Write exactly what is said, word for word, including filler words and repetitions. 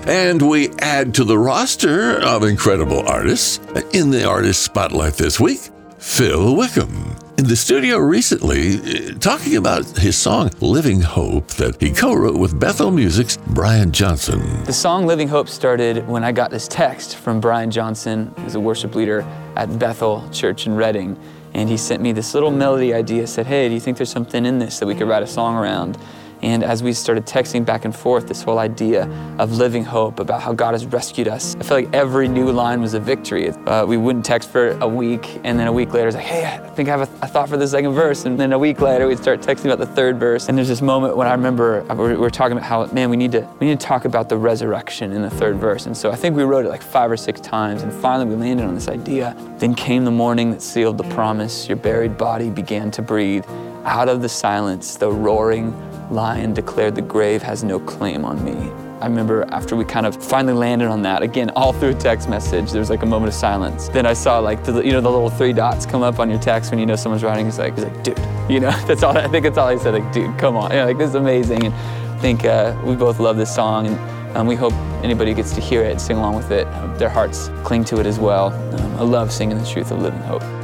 And we add to the roster of incredible artists. In the Artist Spotlight this week, Phil Wickham. In the studio recently, talking about his song Living Hope that he co-wrote with Bethel Music's Brian Johnson. The song Living Hope started when I got this text from Brian Johnson, who's a worship leader at Bethel Church in Redding. And he sent me this little melody idea, said, hey, do you think there's something in this that we could write a song around? And as we started texting back and forth, this whole idea of living hope, about how God has rescued us, I felt like every new line was a victory. Uh, we wouldn't text for a week, and then a week later, it's like, hey, I think I have a, a thought for the second verse. And then a week later, we'd start texting about the third verse. And there's this moment when I remember we were talking about how, man, we need to we need to talk about the resurrection in the third verse. And so I think we wrote it like five or six times, and finally we landed on this idea. Then came the morning that sealed the promise. Your buried body began to breathe. Out of the silence, the roaring lion declared the grave has no claim on me. I remember after we kind of finally landed on that, again, all through a text message, there was like a moment of silence. Then I saw like, the, you know, the little three dots come up on your text when you know someone's writing. He's like, he's like, dude, you know, that's all, I think that's all he said, like, dude, come on. You know, like, this is amazing. And I think uh, we both love this song, and um, we hope anybody who gets to hear it and sing along with it, um, their hearts cling to it as well. Um, I love singing the truth of living hope.